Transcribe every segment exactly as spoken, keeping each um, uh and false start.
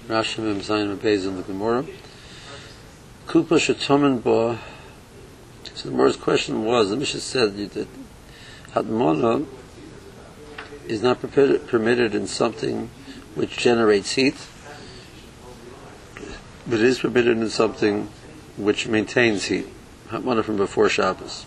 Rashi Mem Zayin Mebez in the Gemara. Kupa Shetomen Bo. So the Gemara's question was, the Mishnah said that Hatmana is not permitted in something which generates heat, but it is permitted in something which maintains heat. Hatmana from before Shabbos.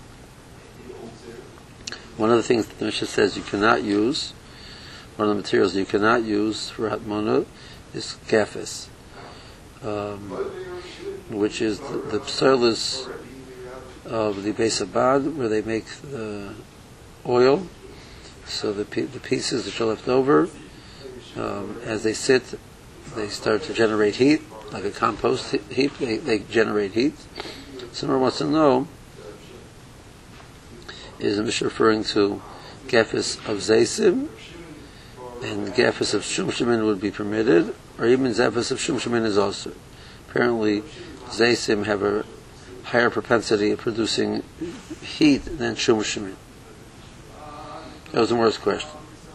One of the things that the Mishnah says you cannot use, one of the materials you cannot use for Hatmana is kefes, um, which is the, the psolis of the Beis Abad, where they make the oil. So the the pieces that are left over, um, as they sit, they start to generate heat, like a compost heap. They, they generate heat. Someone wants to know: is the Mishnah referring to gefes of zaysim, and gefes of shumshamin would be permitted, or even gefes of shumshamin is also? Apparently, zaysim have a higher propensity of producing heat than shumshamin. That was the worst question.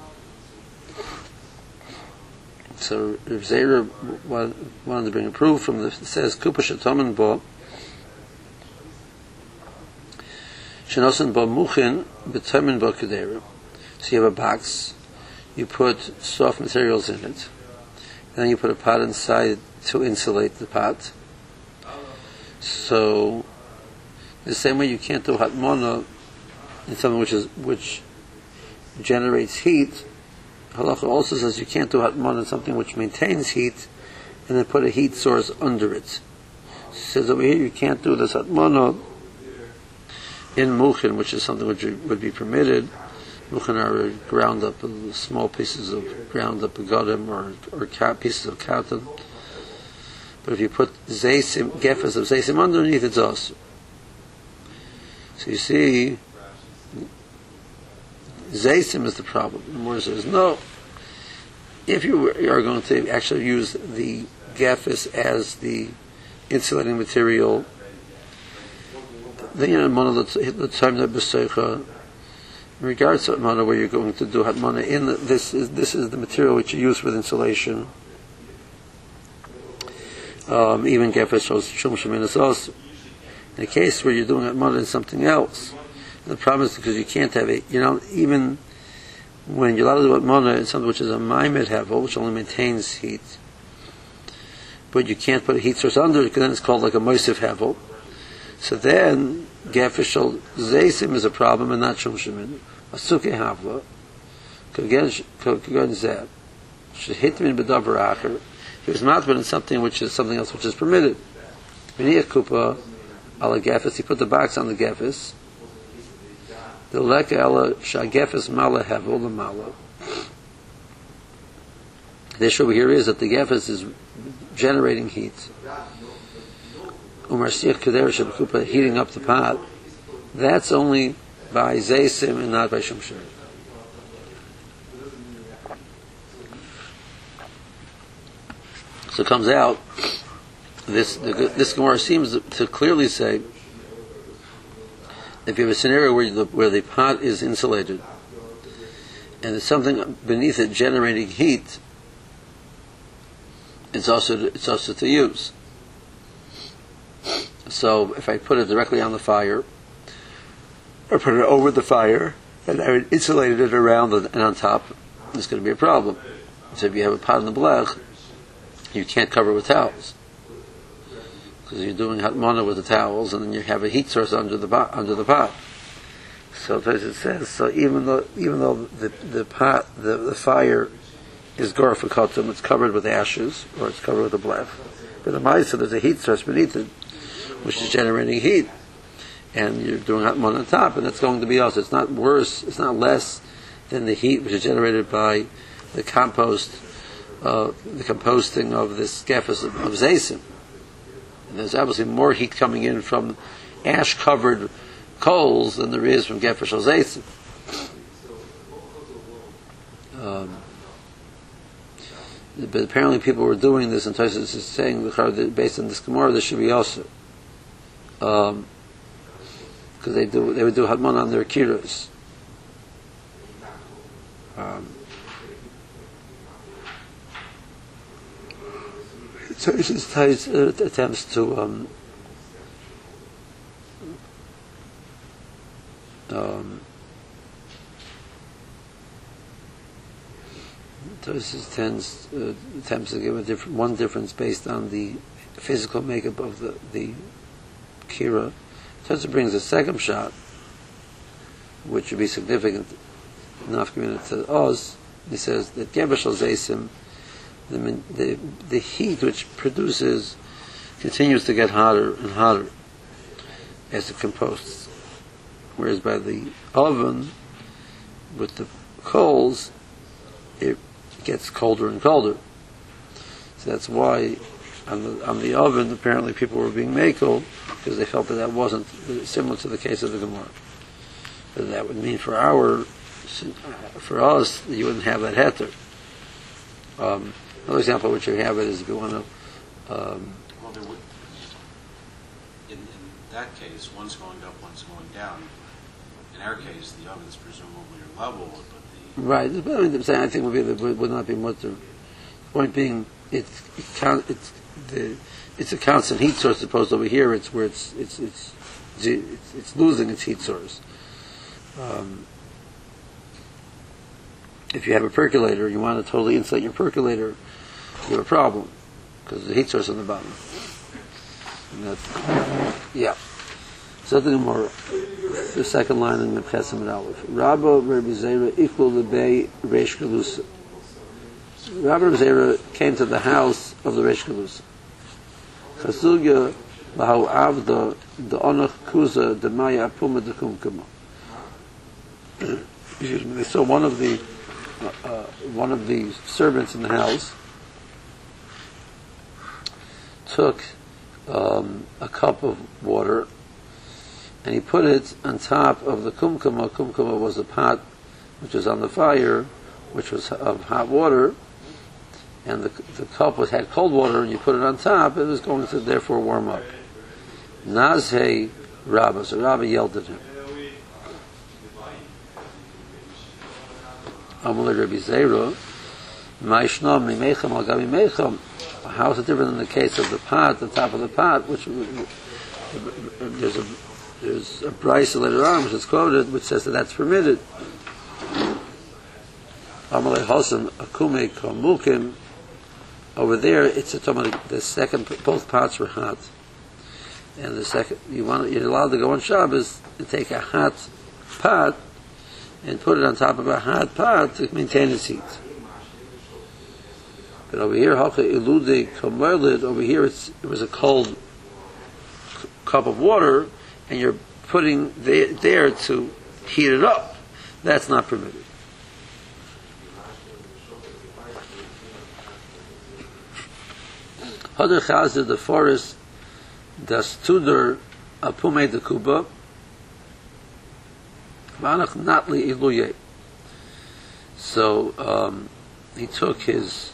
So Rav Zera wanted to bring a proof from the, it says Kupa Shetomen Bo Shenosen Bo Muchin B'Tomen Bo Kedera. So you have a box, you put soft materials in it, and then you put a pot inside to insulate the pot. So the same way you can't do Hatmana in something which is which generates heat, Halacha also says you can't do Hatmana in something which maintains heat and then put a heat source under it. It says over here you can't do this Hatmana in Muchin, which is something which would be permitted. Muchin are ground up small pieces of ground up agadim or or pieces of cotton. But if you put zaysim, gefes of zaysim underneath, it's also. So you see, zaysim is the problem. The Gemara says, no, if you are going to actually use the gefes as the insulating material, then you know, one of the, the time that b'seicha, in regards to Hatmana, where you're going to do Hatmana in the, this is this is the material which you use with insulation. Um, even gefes shum shemin is also. In a case where you're doing Hatmana in something else, the problem is because you can't have it. You know, even when you're allowed to do Hatmana in something which is a maimed hevel, which only maintains heat, but you can't put a heat source under it, because then it's called like a moisif hevel. So then gefes zaysim is a problem and not shum shemin. Asuke havla kagen kagen zeb should hit him in bedavar acher. He was matbin in something which is something else which is permitted. V'niyah kupa ala gefes. He put the box on the gefes. The leka ela shagefes mala hevel the mala. The issue over here is that the gefes is generating heat. Umar siach kader shebekupa heating up the pot. That's only by zaysim and not by shumshim. So it comes out, this this Gemara seems to clearly say, if you have a scenario where the, where the pot is insulated, and there's something beneath it generating heat, it's also it's also to use. So if I put it directly on the fire, or put it over the fire, and I insulated it around and on top, there's going to be a problem. So if you have a pot in the blech, you can't cover it with towels, because you're doing Hatmana with the towels, and then you have a heat source under the pot, under the pot. So it says, so even though even though the the pot the, the fire is gorafikotum, it's covered with ashes or it's covered with a blech, but the ma'isa there's a heat source beneath it, which is generating heat, and you're doing Hatmana on top, and that's going to be also. It's not worse. It's not less than the heat which is generated by the compost. Uh, the composting of this gefes of, of zaysim. And there's obviously more heat coming in from ash-covered coals than there is from gefes of zaysim. Um, but apparently people were doing this, and Tosfos is saying that based on this Gemara, this should be also. Um, because they do, they would do Hatmana on their kiros. Um, So this ties uh, attempts to um, um, Tosis tends uh, attempts to give a different one difference based on the physical makeup of the the kira. Tosis brings a second shot, which would be significant enough to us. He says that Gebeshal Zaysim, the, the the heat which produces continues to get hotter and hotter as it composts, whereas by the oven with the coals it gets colder and colder. So that's why on the, on the oven apparently people were being makel because they felt that that wasn't similar to the case of the Gemara. But that would mean for our for us you wouldn't have that heter. Um, another example which you have it is if you want to. Um, well, there would, in, in that case, one's going up, one's going down. In our case, the oven's presumably level, but the right. But I mean, the same thing would be that would not be much. The point being, it's it count, it's the it's a constant heat source. Opposed over here, it's where it's it's it's it's, it's losing its heat source. Um, if you have a percolator, you want to totally insulate your percolator, you have a problem because the heat source on the bottom. And that's, yeah. So the Gemara, the second line in the Chesim and Aleph. Rabba Rabbi Zera equal the bay Reish Galusa. Rabba Rabbi Zera came to the house of the Reish Galusa. Chasugya lahu avda the onach kuza the maya puma de kumkama. Excuse me. They saw one of the uh, uh, one of the servants in the house took um, a cup of water and he put it on top of the kumkuma. Kumkuma was a pot which was on the fire, which was of hot water, and the, the cup was had cold water, and you put it on top, it was going to therefore warm up. Nazhe Rabba, so Rabba yelled at him. Amalei Rabbi Zera, Ma'ishna mimecham al gabi mecham. How is it different in the case of the pot, the top of the pot, which there's a there's a price later on which is quoted, which says that that's permitted. Amalei Hosan akume kamukim. Over there, it's a the second. Both pots were hot, and the second you want you're allowed to go on Shabbos and take a hot pot and put it on top of a hot pot to maintain its heat. But over here, Hacha Ilude Komerlid, over here it's, it was a cold cup of water, and you're putting the, there to heat it up. That's not permitted. Hadar Chazir, the forest, das Tudor Apume de Kuba, Vanach Natli Iluye. So um, he took his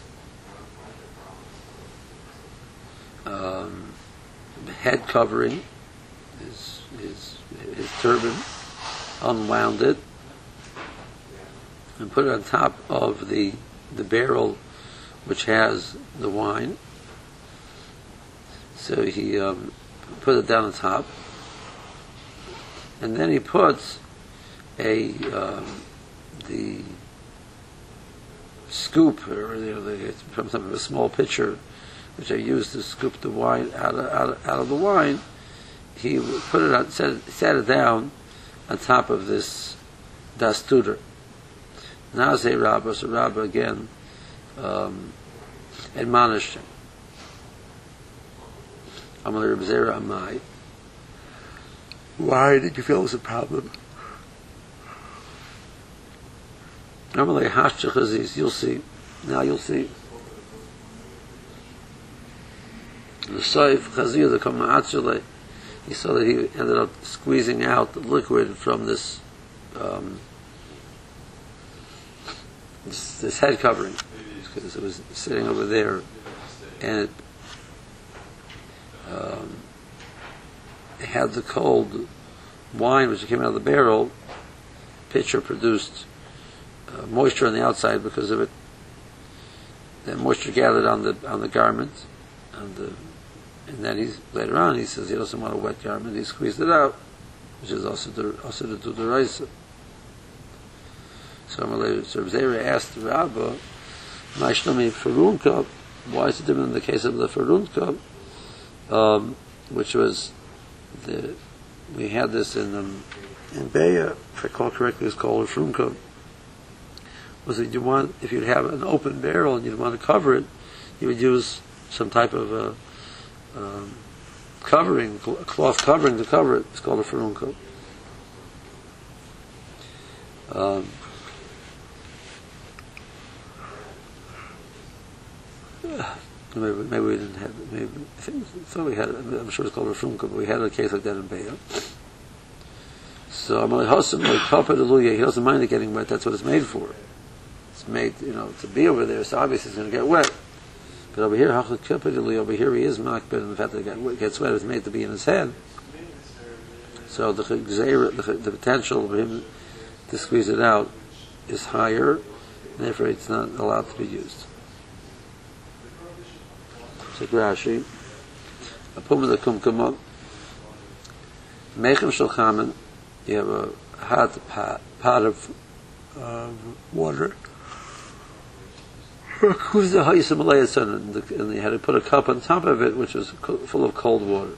um, head covering, his, his, his turban, unwound it, and put it on top of the, the barrel which has the wine. So he um, put it down on top, and then he puts a um, the scoop, or you know, the, from some of a small pitcher, which I used to scoop the wine out of, out of, out of the wine. He put it on, set, set it down on top of this das tuder. Now say Rabbah, so Rabbah again um, admonished him. Amalei Rabbi Zera Amai. Why did you feel it was a problem? Amalei Hashcha Chaziz. You'll see. Now you'll see. The Saif Chazir, the Kama'atzuleh, he saw that he ended up squeezing out the liquid from this um, this, this head covering, because it was sitting over there, and it Um, it had the cold wine which came out of the barrel. Pitcher produced uh, moisture on the outside because of it. Then moisture gathered on the on the garment, on the, and then he's later on he says he doesn't want a wet garment. He squeezed it out, which is also the also to do the raisa. So Amalei so Zera asked the Rabba, "Ma'ishnami ferunka? Why is it different in the case of the ferunka?" Um, which was the we had this in um, in Beya, if I recall correctly, it's called a ferunka. Was that you want if you'd have an open barrel and you'd want to cover it, you would use some type of a um, covering, a cloth covering to cover it. It's called a ferunka. Um, maybe, maybe we didn't have it. Maybe I think I thought we had it. I'm sure it's called a ferunka, but we had a case like that in Beya. So I'm like, he doesn't mind it getting wet. That's what it's made for. It's made, you know, to be over there. So obviously it's going to get wet. But over here, over here he is makbid, and the fact that it gets wet is made to be in his head. So the the, the potential of him to squeeze it out is higher, and therefore it's not allowed to be used. So Rashi, a puma the kumkama, mechem shalchamen. You have a hot pot, pot of uh, water. Who's the Hayyim Malayasan? And they had to put a cup on top of it, which was full of cold water.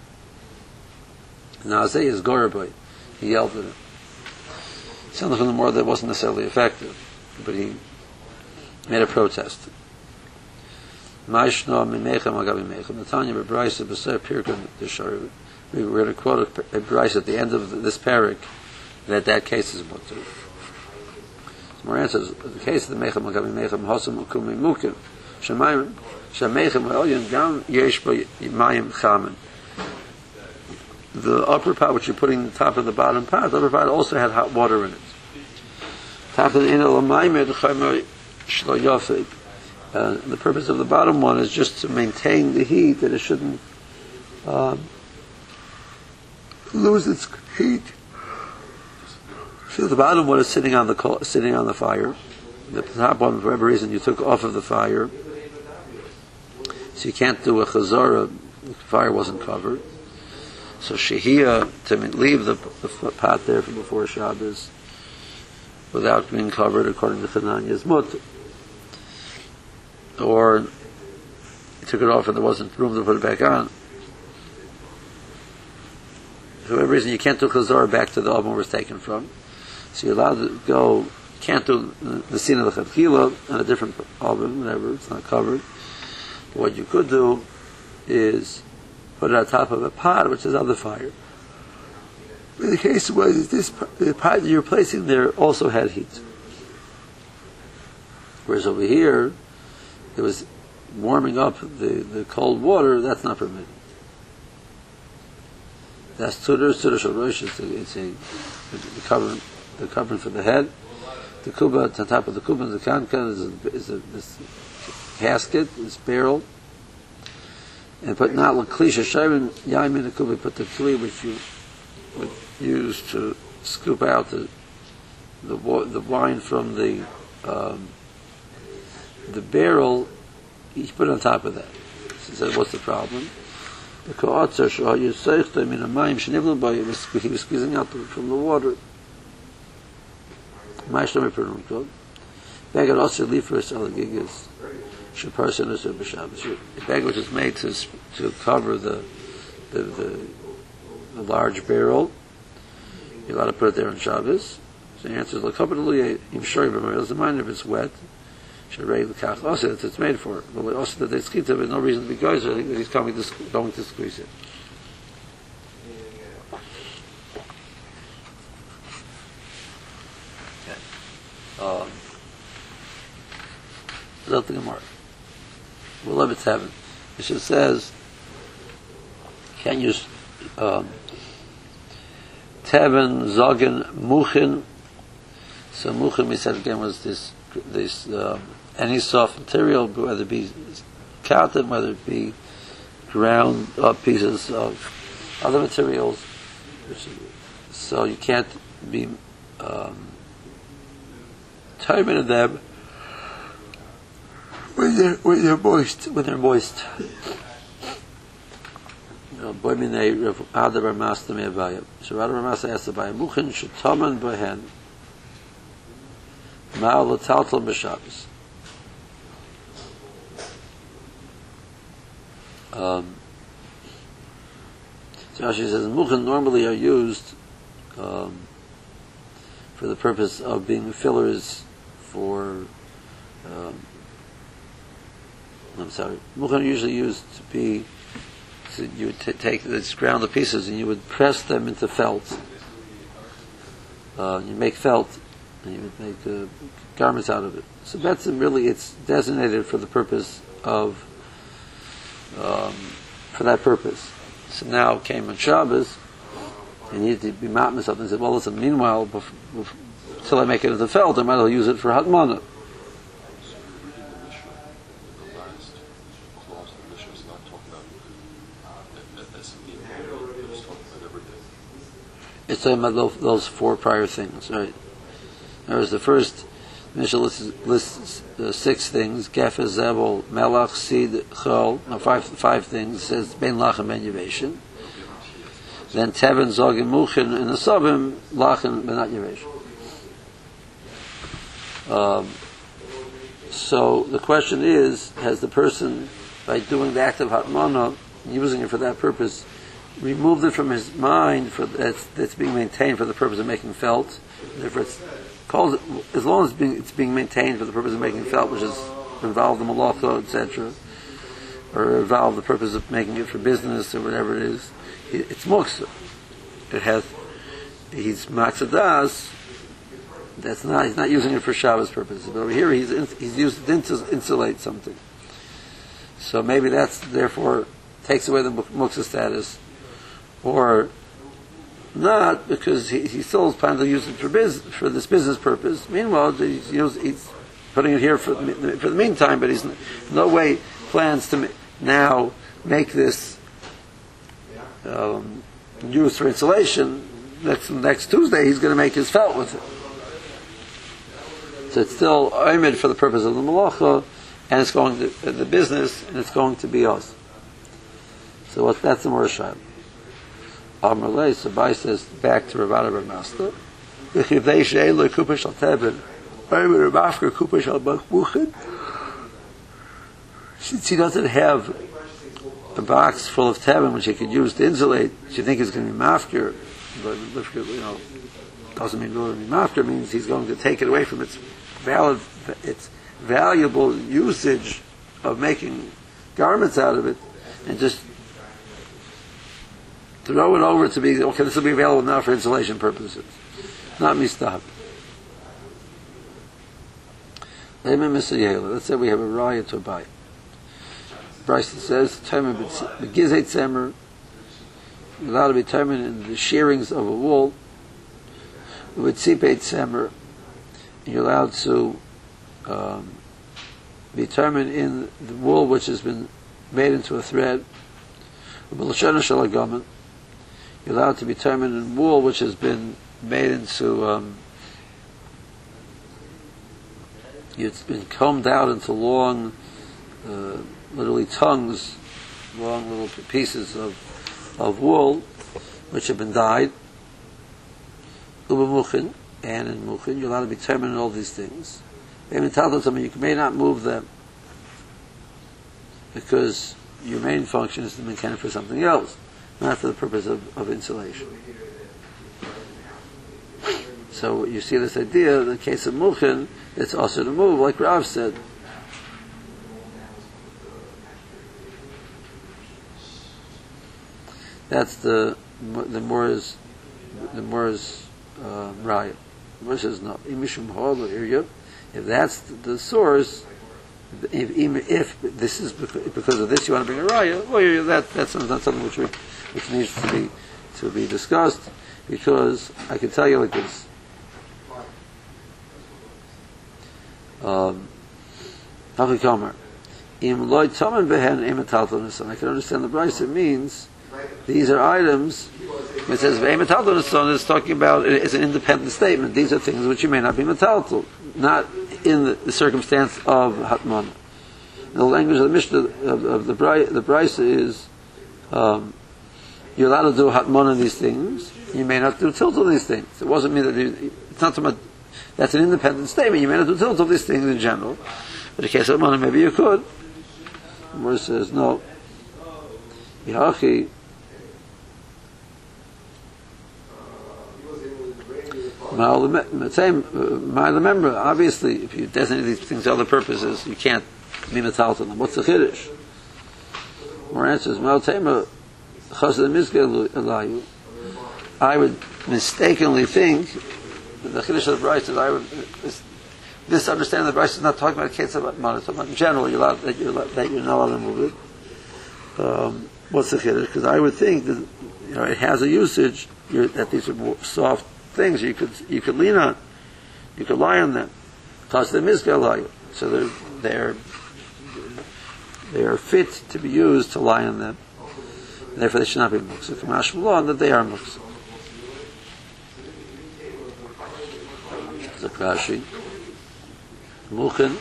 Now, Azay is Gorabai. He yelled at him. It sounded from the more that wasn't necessarily effective, but he made a protest. Ma'ishno mimechem agav mimechem. Natanya bebraisa b'ser pirkan d'shar. We were going to quote a, a Bryce at the end of this parak that that case is mutter. So Moran says the case of the mechem agav mechem hosam ukumi mukim shemayim shemechem elyon gam yesh ba mayim chamen. The upper pot, which you're putting on the top of the bottom pot, the upper pot also had hot water in it. Uh, the purpose of the bottom one is just to maintain the heat, that it shouldn't um, lose its heat. So the bottom one is sitting on the sitting on the fire. The top one, for whatever reason, you took off of the fire, so you can't do a chazara. The fire wasn't covered. So shehiyah, to leave the, the pot there from before Shabbos without being covered, according to Chananya, is mutter. Or you took it off and there wasn't room to put it back on. For whatever reason, you can't do chazara back to the oven where it's taken from. So you're allowed to go, can't do the scene of the chadchila on a different oven, whatever, it's not covered. But what you could do is put it on top of a pot, which is on the fire. But the case was this the pot you're placing there also had heat. Whereas over here, it was warming up the, the cold water. That's not permitted. That's tudor, tudor shalosh. It's a, it's a the covering, the covering for the head. The kuba on top of the kuba, the kankan is a, is a this casket, this barrel. And put not l'klisha shayim yaim in the kuba. Put the kli which you would use to scoop out the the the wine from the um, the barrel. You put it on top of that. He said, "What's the problem?" The koatzer shah yisaychtem in a mayim shenivlu by he was squeezing out from the water. Ma'ishlam epernum. Beggar also lifros alagigas. A bag which is made to to cover the the, the the large barrel, you're allowed to put it there on Shabbos. So the answer is l'kabel im shori b'mayil. It doesn't mind if it's wet. Sharei l'kach. Also, it's made for it. But also that it's kita, there's no reason to be going that he's coming to going to squeeze it. Um, nothing more. We'll love it seven. It just says, can you um, Tevin, Zogin, Muchin. So Muchin, we said again, was this this um, any soft material, whether it be cotton, whether it be ground up pieces of other materials. Which, so you can't be um, terminated them when they're when they're moist when they're moist. Boimine Rav Ada bar Masda me'Avaya. So Rav Ada bar Masda asked Avaya, Muchen shetaman behen ma'al l'taltal b'Shabbos. Um, so Rashi says Muchen normally are used um, for the purpose of being fillers for. Um, I'm sorry. Muchen are usually used to be. So you would t- take this ground to pieces and you would press them into felt. Uh, you make felt and you would make uh, garments out of it. So that's really it's designated for the purpose of um, for that purpose. So now came on Shabbos and you need to be matmah something and said, well, listen, meanwhile, bef- bef- until I make it into felt, I might as well use it for hatmana. It's talking about those, those four prior things, right? There's the first Mishnah lists, lists uh, six things: Gefer, Zebel, Melach, Seed, Chol. No, five five things. It says Ben Lach and Ben Yeveshin. Then Tevin, Zog, and Muchen, and the Sobim Lach and Ben Not Yeveshin. Um, so the question is: has the person, by doing the act of hatmana, using it for that purpose, removed it from his mind for that's, that's being maintained for the purpose of making felt? Therefore, it's called as long as it's being, it's being maintained for the purpose of making felt, which is involved the malacha, et cetera, or involved the purpose of making it for business or whatever it is. It's muksa. It has he's matzadas. That's not he's not using it for Shabbos purposes. But over here, he's he's used it to insulate something. So maybe that's therefore takes away the muksa status. Or not, because he, he still is planning to use it for biz, for this business purpose. Meanwhile, he's, used, he's putting it here for, for the meantime, but he's in no way plans to now make this um, used for insulation. Next next Tuesday, he's going to make his felt with it. So it's still oimid for the purpose of the malacha, and it's going to uh, the business, and it's going to be us. So what, that's the Morashayim. Amalei, so Bai says back to Rav Ada bar Masda. V'chivdei she'elo kupa shal teben, oimer mafker kupa shal muchen. Since he doesn't have a box full of teben which he could use to insulate, you think it's going to be mafker, but you know, doesn't mean really be mafker. Means he's going to take it away from its valid, its valuable usage of making garments out of it, and just throw it over to be, okay, this will be available now for insulation purposes. Not mistahab. Let's say we have a raya to buy. Bryce says, begizet semer, you're allowed to be determined in the shearings of a wool. With tzipet semer, you're allowed to um, be determined in the wool which has been made into a thread. You're allowed to be determined in wool which has been made into, um, it's been combed out into long, uh, literally tongues, long little pieces of of wool which have been dyed. Uba muchin, and in muchin, you're allowed to be determined in all these things. You may not move them because your main function is to maintain it for something else, not for the purpose of, of insulation. So you see this idea, in the case of muchin, it's also to move, like Rav said. That's the the Mor's the Mor's uh, raya. Mor says no. If that's the, the source, if, if this is because of this, you want to bring a raya. Well, that that's not something which we, which needs to be to be discussed, because I can tell you like this. Um, I can understand the Bryce. It means these are items. It says "Ve'ematalton" is talking about it as an independent statement. These are things which you may not be metaltal, not in the, the circumstance of hatman. The language of the Mishnah of, of the Bryce, the Bryce is um, you're allowed to do hatmon on these things. You may not do tilt on these things. It wasn't mean that you, it's not so much. That's an independent statement. You may not do tilt on these things in general. But in the case of hatmon, maybe you could. The Gemara says no. Yachi. Remember, obviously, if you designate these things to other purposes, you can't be metal to them. What's the chiddush? More answers. I would mistakenly think that the chiddush of the Bryce is I would this understanding of the Bryce is not talking about case about money. It's talking about in general you're allowed, that you're that you're not allowed to move it. Um, what's the chiddush? Because I would think that you know it has a usage you're, that these are more soft things you could you could lean on, you could lie on them. Because they're mizgal, so they're they're they are fit to be used to lie on them. And therefore, they should not be muksa. Kamash Malon that they are muksa. Zakrashi Muchen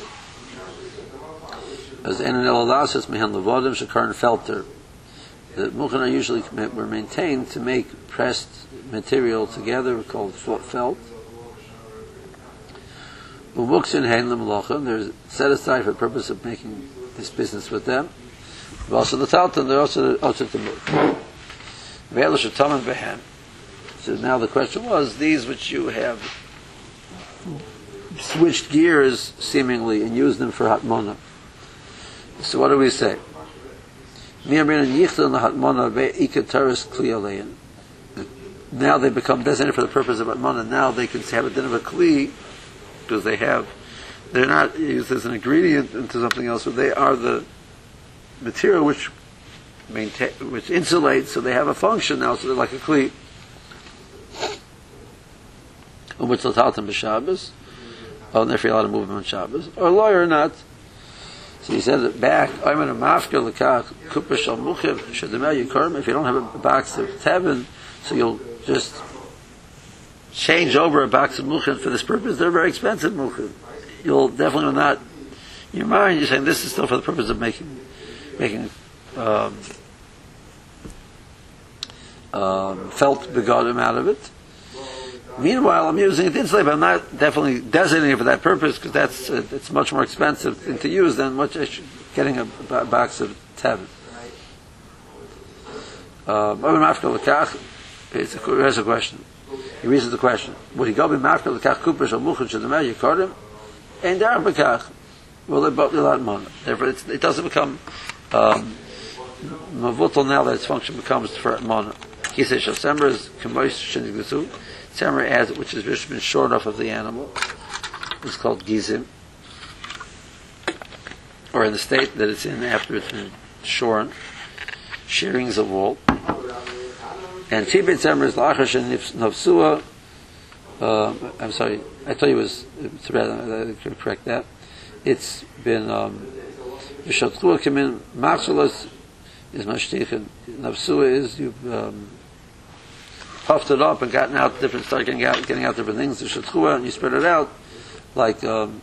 as Enan Elalasas Mehan Levodim Shakaran Felter. The Muchen are usually were maintained to make pressed material together called felt. Umuksin Hein Lemlochem, they're set aside for the purpose of making this business with them. But also the Talton, they're also also to move. So now the question was, these which you have switched gears seemingly and used them for hatmona. So what do we say? Now they become designated for the purpose of hatmona. Now they can have a din of a kli because they have, they're not used as an ingredient into something else, but they are the material which maintain, which insulates, so they have a function now, so they're like a kli. Which l'taltam b'Shabbos, oh, and therefore you're allowed to move them on Shabbos, or lawyer or not. So he said it back. I'm in a mafker l'kach kupa shel muchiv shedemel yikarim. If you don't have a box of tevin, so you'll just change over a box of muchiv for this purpose. They're very expensive muchiv. You'll definitely not. In your mind, you're saying this is still for the purpose of making making um, um, felt begodim out of it. Meanwhile, I'm using it to insulate, but I'm not definitely designating it for that purpose because that's uh, it's much more expensive thing to use than what getting a, a box of tevin. It's a, here's a question. He reasons the question: would he go be mafka l'kach kupash al muchad shedemel yikarim? And there bekach. Well, they're both a lot of money. Therefore, it's, it doesn't become um, mavutal now that its function becomes for money. He says shasemra is kamois shenigdasu. Semra adds it, which has been shorn off of the animal. It's called gizim, or in the state that it's in after it's been shorn. Shearing is a wool. And tibet semra is lachash and nafsua. I'm sorry, I thought it was. I could correct that. It's been vishatkua kamin machzalos is mashtichin. Nafsua is you. Um, puffed it up and gotten out different, start getting out, getting out different things. The shetchua, and you spread it out like um,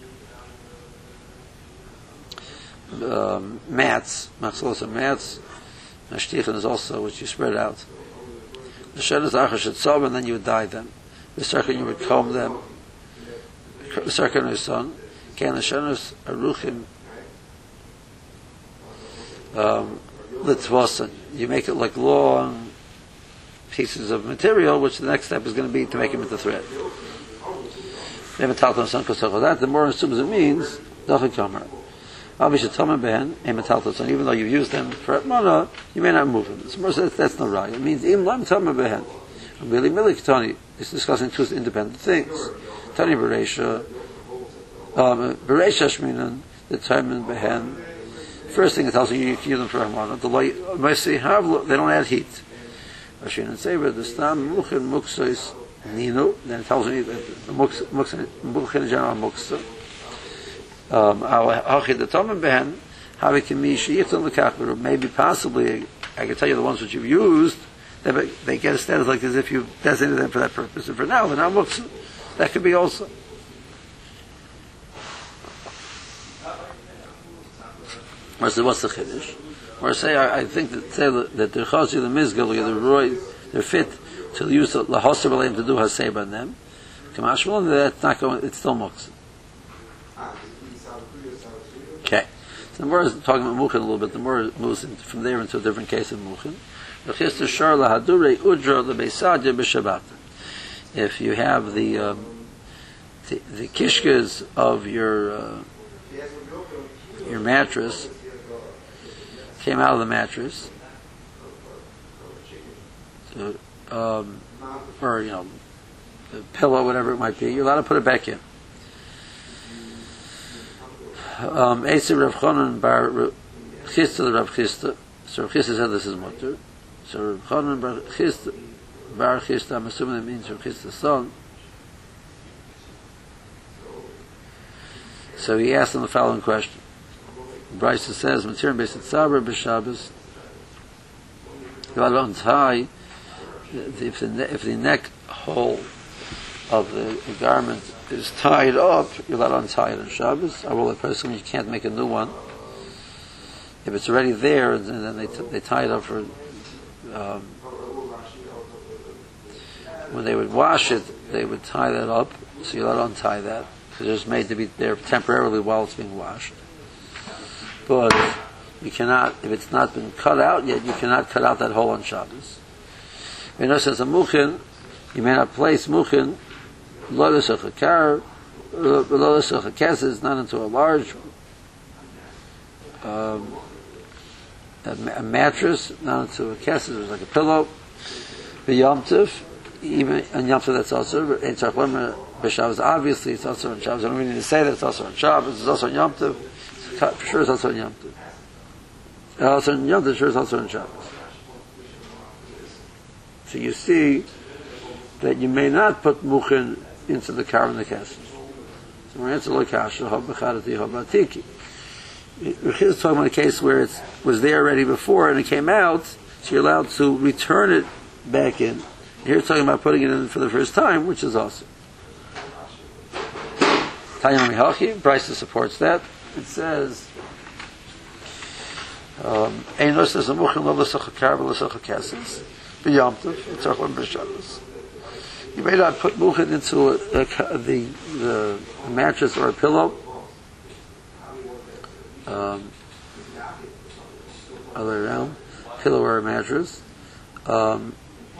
um, mats, machzalos and mats. Mashtichin is also which you spread out. The shen is achash etzov, and then you would dye them. The circle you would comb them. The circle is son. Can the shen is aruchim litvosan. You make it like long pieces of material, which the next step is going to be to make them into thread. The more assumes it means even though you've used them for atmana, you may not move them. The more says that's not right. It means im lam tama behen. Really, milik Tani is discussing two independent things. Tani bereisha, bereisha shminan, the taimen behen. First thing it tells you you can use them for atmana. The light, they don't add heat. Rashin and Saber, the stam muchen muksois nino. Then it tells me that the muchen in general muksa. Hachid the tomim behen havikimi sheyichton lekachberu. Maybe possibly I can tell you the ones which you've used, they, they get a status like as if you designated them for that purpose. And for now, they're not muksa. That could be also. Or say, what's the chiddush? Or say, I, I think that say that the chazi, the mizgal, the roy, they're fit to use the lahoser b'leim to do haseba on them. Kamashmal, that's not going. It's still muktzah. Okay. So the more is talking about muchin a little bit. The more moves from there into a different case of muchin. If you have the um, the, the kishkas of your uh, your mattress came out of the mattress, so, um, or you know, the pillow, whatever it might be, you're allowed to put it back in. Um, Eitzer Rav Chanan bar Chisda the Rav Chisda. So Rav Chisda said this is mutter. So Rav Chanan bar Chisda, bar Chisda, I'm assuming that means Rav Chisda's son. So he asked him the following question. Brisa says, Matir based at Sabra b'Shabbos. You ought to untie if the if the neck hole of the, the garment is tied up, you're allowed to untie it on Shabbos. I will person you can't make a new one. If it's already there, and then they t- they tie it up for um, when they would wash it, they would tie that up. So you're allowed to untie that because it's made to be there temporarily while it's being washed. But you cannot, if it's not been cut out yet, you cannot cut out that hole on Shabbos. You know, says a muchin, you may not place muchin Lodesach a car, Lodesach a kesses, not into a large um, a, a mattress, not into a kesses, it's like a pillow. The Yom Tov, even on Yom Tov that's also, it's Shabbos, obviously it's also on Shabbos. I don't really need to say that it's also on Shabbos, it's also on Yom Tov, for sure it's also on Yom Tov. Also on Yom Tov, sure it's also on Shabbos. So you see that you may not put muchin into the car and the kesses. So we're answering like kasha, habacharati, habatiki. We're talking about a case where it was there already before and it came out, so you're allowed to return it back in. Here it's talking about putting it in for the first time, which is awesome. Tanya Mihachi, Brisa supports that. It says, um, Einos says a muchin lo l'sach kar v'l'sach kesses. B'yom tov, it's our one b'Shabbos. You may not put muchin into a, a, the, the mattress or a pillow. Um, other way around, pillow or a mattress. Um,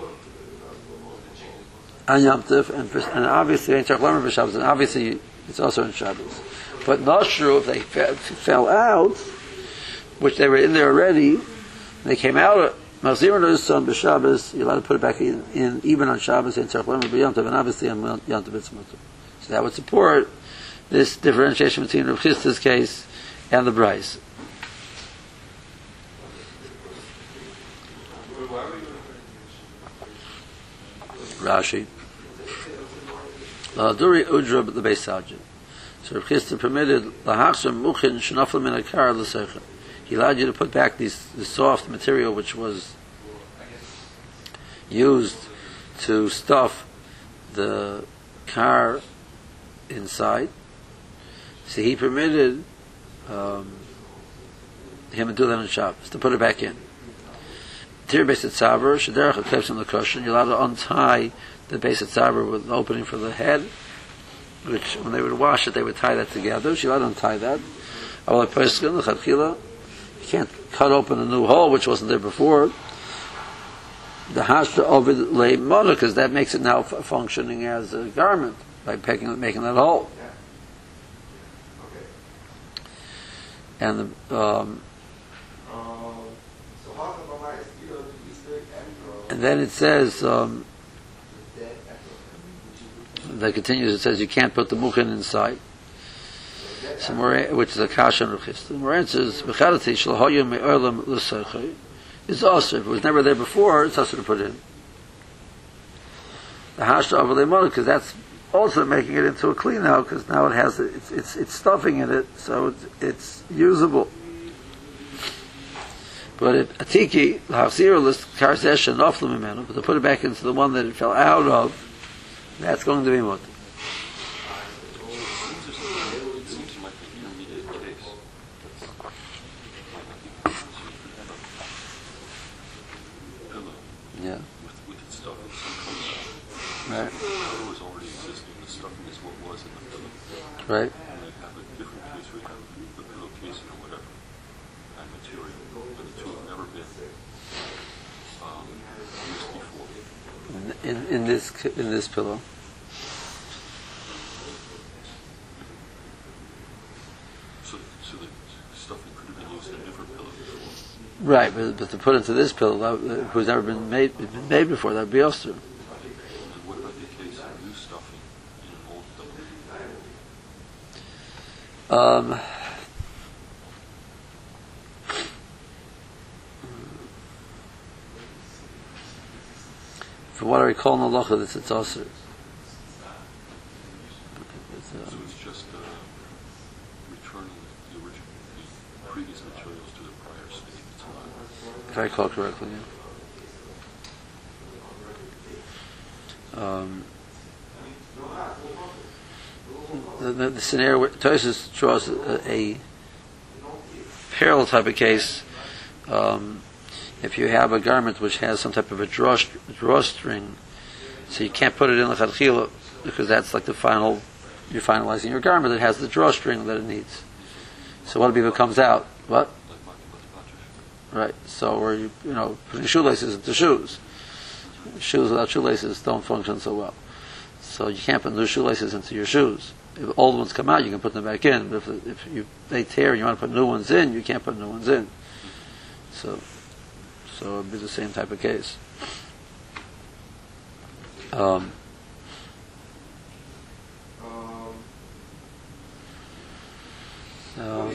on Yom Tov, and, and obviously, and obviously it's also in Shabbos. But not sure if they fe- fell out, which they were in there already, they came out. Machzir no son b'Shabbos, you're allowed to put it back in, in even on Shabbos and Tzarech Lamed b'Yom Tov, and obviously on Yom Tov it's mutter. So that would support this differentiation between Rav Chisda's case and the Brisa. Rashi. Lahaduri udra the Beis Sajid. So Rav Chisda permitted lahachsham muchin shenafel min hakar l'seichen. He allowed you to put back these, the soft material which was used to stuff the car inside. So he permitted um, him to do that on Shabbos, to put it back in. Tir Beis Tzaver, Shederach HaKlebs on the cushion, you're allowed to untie the Beis Tzaver with an opening for the head, which when they would wash it, they would tie that together. So you're allowed to untie that. Aval HaPeskin, the Chadchila, you can't cut open a new hole which wasn't there before. The hashra of it lay mother, because that makes it now f- functioning as a garment by picking, making that hole. And the, um, and then it says um, that continues. It says you can't put the muchin inside. So more, which is a kasha and ruchis. The more answers b'charati shalhoyim me'erlam l'seichei is also. If it was never there before, it's also to put in. The hashta of lemon, because that's also making it into a clean now, because now it has it's it's it's stuffing in it, so it's, it's usable. But it atiki l'hachzir l'karzesh and oflam imenu, but to put it back into the one that it fell out of, that's going to be mutter. Right. And they have a different case where you have the pillow casing or whatever, and material, but the two have never been um, used before. In, in this in this pillow. So, so the stuffing could have been used in a different pillow before. Right, but, but to put into this pillow, that, uh, who's never been made been made before, that would be also. And what about the case of new stuffing in an old pillow? Um, from what I recall in the Halacha, it's it's also. So it's just uh, returning the original, the previous materials to the prior state. It's not. If I recall correctly, yeah. Um, the, the, the scenario where Tosfos draws a, a parallel type of case. Um, if you have a garment which has some type of a draw, drawstring, so you can't put it in l'chadchila because that's like the final, you're finalizing your garment that has the drawstring that it needs. So what if it comes out? What? Right. So, or you, you know, putting shoelaces into shoes. Shoes without shoelaces don't function so well. So you can't put new shoelaces into your shoes. If old ones come out, you can put them back in. But if, if you, they tear and you want to put new ones in, you can't put new ones in. So, so it would be the same type of case. Um, um,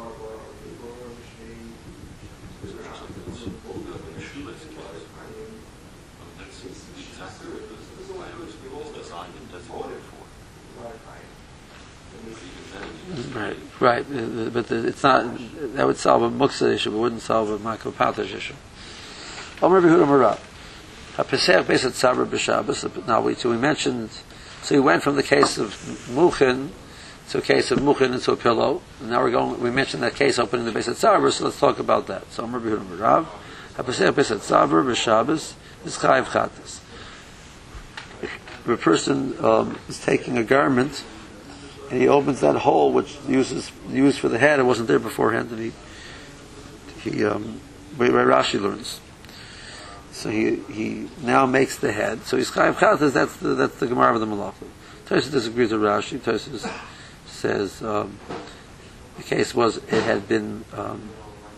Right, right, uh, but the, it's not. That would solve a muksa issue, but wouldn't solve a makopatash issue. Omer Yehuda Marav, HaPesach Besat Sabra b'Shabbos. Now we so we mentioned. So we went from the case of muchin to a case of muchin into a pillow. And now we're going. We mentioned that case opening the Besat Sabra, so let's talk about that. So Omer Yehuda Marav, HaPesach Besat Sabra b'Shabbos is chayiv chatas. If a person um, is taking a garment and he opens that hole which uses used for the head, it wasn't there beforehand, and he he um where Rashi learns. So he he now makes the head. So he's chayiv chatas. That's the that's the Gemara of the Malachim. Tosfos disagrees with Rashi. Tosfos says um, the case was it had been um,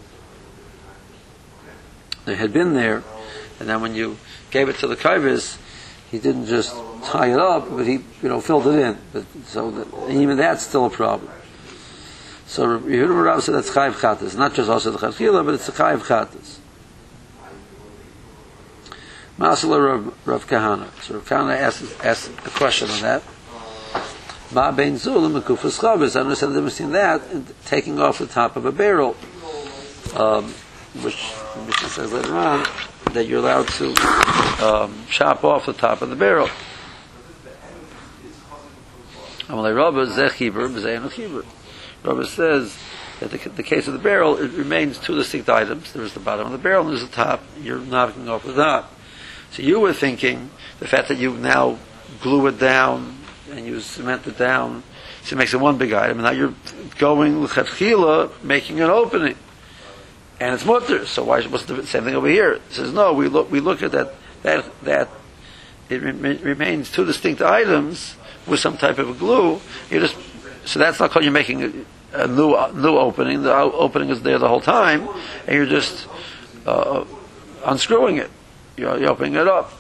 it had been there, and then when you gave it to the kaivis, he didn't just tie it up, but he, you know, filled it in. But so that, even that's still a problem. So Yehuda Rav said that's chayiv chatas, not just also the chachila, but it's a chayiv chatas. Masala Rav, Rav Kahana. So Rav Kahana asked, asked a question on that. Ma bein zulim and kufas chavos. I understand the difference between that and taking off the top of a barrel, um, which the Mishnah says later on that you're allowed to um, chop off the top of the barrel. Rabba says that the, the case of the barrel, it remains two distinct items. There's the bottom of the barrel and there's the top. You're knocking off the top. So you were thinking the fact that you now glue it down and you cement it down, so it makes it one big item, and now you're going l'chatchila, making an opening. And it's mutter, so why was the same thing over here? It says no. We look. We look at that. That that it re- remains two distinct items with some type of a glue. You just so that's not called you're making a, a new uh, new opening. The opening is there the whole time, and you're just uh, unscrewing it. You're, you're opening it up.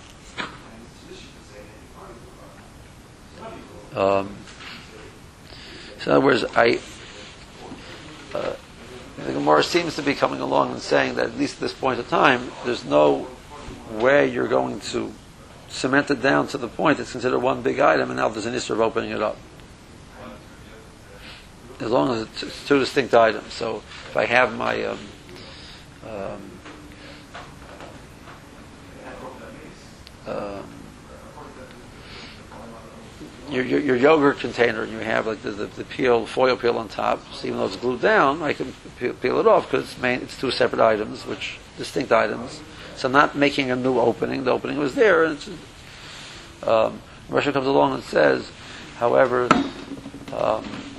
Um, so in other words, I. Uh, The Gemara seems to be coming along and saying that at least at this point in time, there's no way you're going to cement it down to the point it's considered one big item, and now there's an issue of opening it up. As long as it's two distinct items. So if I have my um, um, um, Your, your, your yogurt container, and you have like the, the, the peel, foil peel on top. So even though it's glued down, I can peel, peel it off because it's, main, it's two separate items, which distinct items. So I'm not making a new opening. The opening was there, and it's, um, Russia comes along and says, however, um,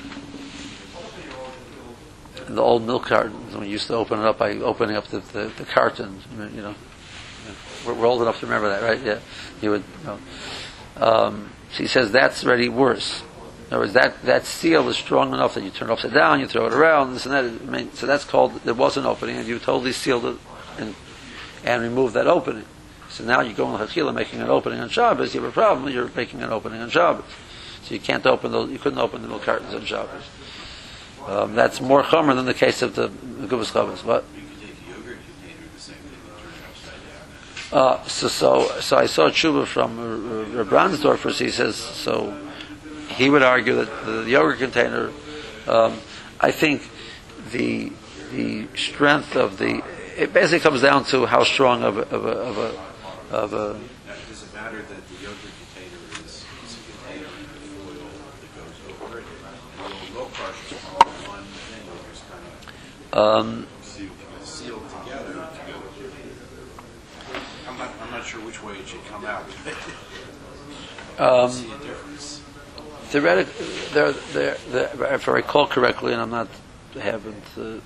in the old milk cartons, when we used to open it up by opening up the, the, the carton, you know, we're, we're old enough to remember that, right? Yeah, you would. You know. um, so he says that's already worse. In other words, that, that seal is strong enough that you turn it upside down, you throw it around, this and that. I mean, so that's called, there was an opening, and you totally sealed it and, and removed that opening. So now you go in Chachila making an opening on Shabbos, you have a problem, you're making an opening on Shabbos. So you can't open those, you couldn't open the milk cartons on Shabbos. Um, that's more chomer than the case of the Gubas Chavos. What? You could take a yogurt container, the same thing, and turn it upside down. Uh, so, so, so I saw a tshuva from uh, uh, Brandsdorfer, so he says, so he would argue that the yogurt container, um, I think the the strength of the, it basically comes down to how strong of a, of a, of a, of a Now, does it matter that the yogurt container is, is a container in the foil that goes over it? And the old milk crush is all one thing, it was kind of um, sealed, sealed together. I'm not, I'm not sure which way it should come out. um, See a difference. theoretically, they're, they're, they're, if I recall correctly, and I'm not, haven't, uh,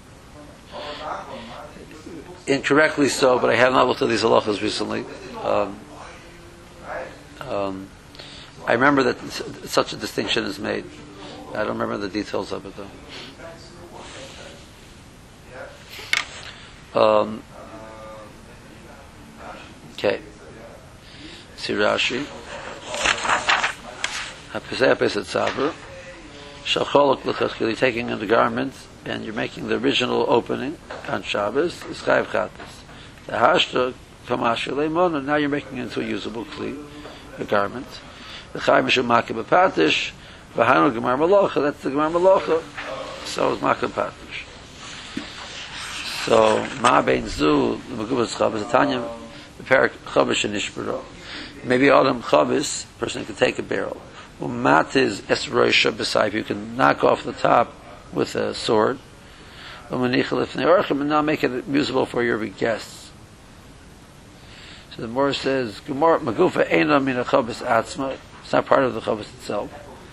incorrectly so, but I have not looked at these halachas recently. Um, um, I remember that s- such a distinction is made. I don't remember the details of it though. Um, okay. See Rashi. You're taking in the garment and you're making the original opening on Shabbos. The Chayv Chatas. The Hashta Kamash Leimon, and now you're making it into a usable kli, a garment. The Chayv Mishum Makeh B'Patish, V'Hanu Gemar Malocha. That's the Gemar Malocha. So is Makeh B'Patish. So Ma Bein Zu the Megubas Chavos Tanya the Perak Chavish and Nishbaro. Maybe Adam Chavis, person can take a barrel. Umat is Esroisha B'Sayf. You can knock off the top with a sword. And now make it usable for your guests. So the Gemara says, Magufa Eina Mina Chavos Atzma. It's not part of the Chavos itself.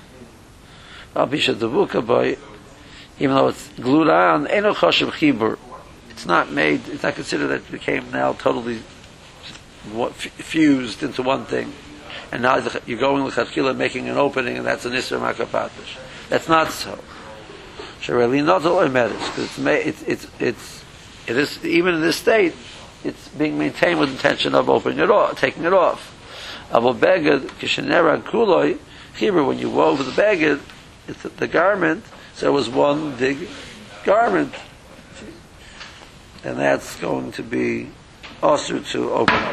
Even though it's glued on, Eino Chashav Chibur. It's not made, it's not considered that it became now totally fused into one thing. And now you're going with Chachila making an opening, and that's an Isra Makeh B'Patish. That's not so. Really not all because it's it's it's it is even in this state, it's being maintained with intention of opening it off, taking it off. Avol beged kishenera kuloi chibur, when you wove the beged, it's the garment, so it was one big garment, and that's going to be also to open up.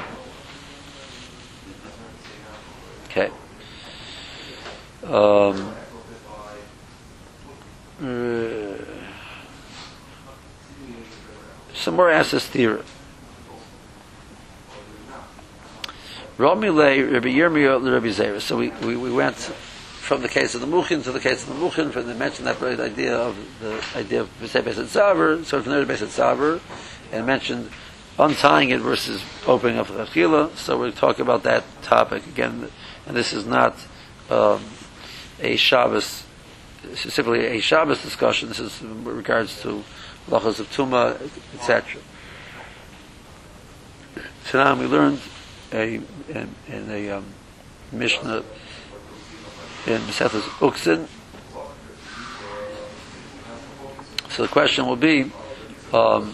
Okay. Um, uh, some more asks theory. Rami lay Rabbi Yirmiyah Rabbi Zera. So we, we, we went from the case of the Muchin to the case of the Muchin, from the mentioned that the idea of the idea of B'Sei Beis Tzaver, so from there to Beis Tzaver, and mentioned untying it versus opening up the Achila. So we're talking about that topic again, and this is not um, a Shabbos, specifically a Shabbos discussion. This is in regards to lachas of Tuma, et cetera. So now we learned a in, in a um, Mishnah in Mesechus Uktzin. So the question will be, um,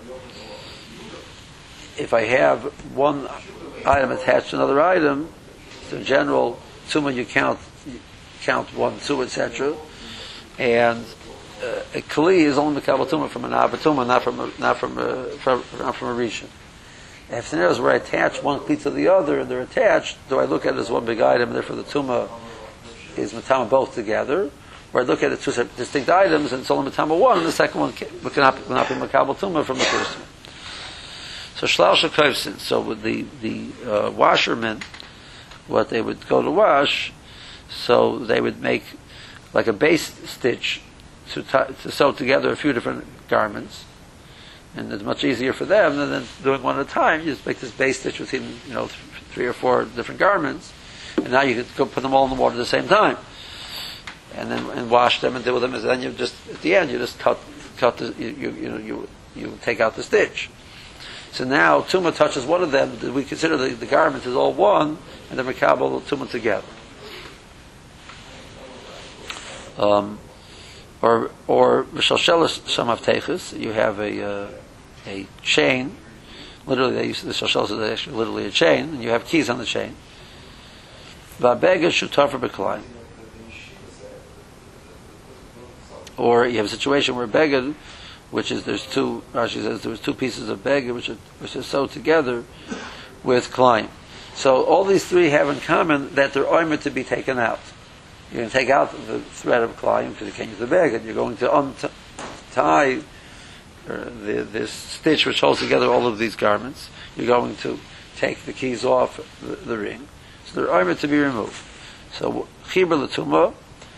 if I have one item attached to another item, so in general, Tuma you count you count one, two, et cetera, and uh, a Kli is only Mekabel Tuma from an Avatuma, not from a, not from a, from, not from a Rishon. If scenarios where I attach one Kli to the other and they're attached, do I look at it as one big item, and therefore the Tuma is Matama both together? Or I look at it two distinct items and it's only Matama one, and the second one cannot, cannot be Mekabel Tuma from the first one. So Shlal Shekayvsin, so with the, the uh, washermen, what they would go to wash, so they would make like a base stitch to, t- to sew together a few different garments, and it's much easier for them than, than doing one at a time. You just make this base stitch between, you know, th- three or four different garments, and now you can go put them all in the water at the same time, and then and wash them and deal with them. And then you just at the end you just cut cut the, you, you, you know, you, you take out the stitch. So now Tumah touches one of them, we consider the, the garment is all one, and then we kabel the Tumah together. Um, or or Shalshelas Shamavtechus, you have a uh, a chain. Literally, they use the Shalshelas is actually literally a chain, and you have keys on the chain. Va'bega shutafer b'kalayim. Or you have a situation where beged, which is there's two. Rashi says there was two pieces of beged which are which are sewed together with kalayim. So all these three have in common that they're oimer to be taken out. You're going to take out the thread of kalayim because you can't use the beged. You're going to untie the, this stitch which holds together all of these garments. You're going to take the keys off the, the ring. So they're oimer to be removed. So chibur l'tumah.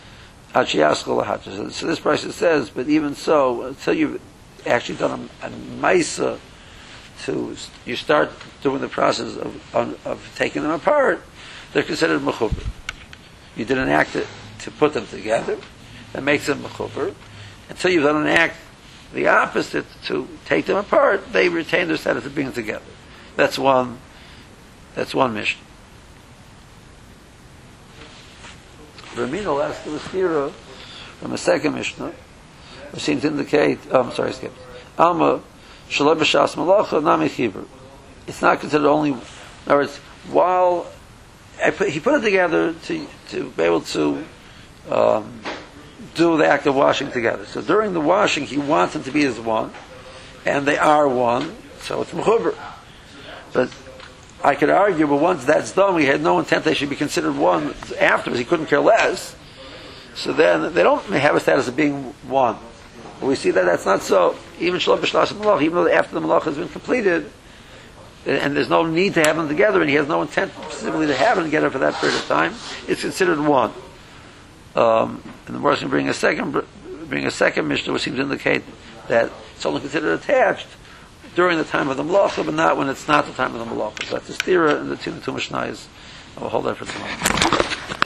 So, so this price says, but even so, until you've actually done a, a maisa, to you start doing the process of, of, of taking them apart, they're considered mechuber. You did an act to, to put them together, that makes them mechuber. Until you've done an act the opposite to take them apart, they retain their status of being together. That's one. That's one mission. Ramina will ask the Stira from a second Mishnah, which seems to indicate, oh, I'm sorry, I skipped. Alma, Shalom B'Shas Malacha, Nami Chibur. It's not considered only, in other words, while I put, he put it together to, to be able to um, do the act of washing together. So during the washing, he wants them to be as one, and they are one, so it's Mechuber. But I could argue, but once that's done, we had no intent they should be considered one afterwards. He couldn't care less. So then they don't have a status of being one. But we see that that's not so. Even Shalom B'Shlas Malach, even though after the Malach has been completed, and there's no need to have them together, and he has no intent specifically to have them together for that period of time, it's considered one. Um, and the Morris can bring a second, bring a second Mishnah, which seems to indicate that it's only considered attached during the time of the Malacha, but not when it's not the time of the Malacha. So that's the Stira and the two Mishnayos. I will hold that for tomorrow.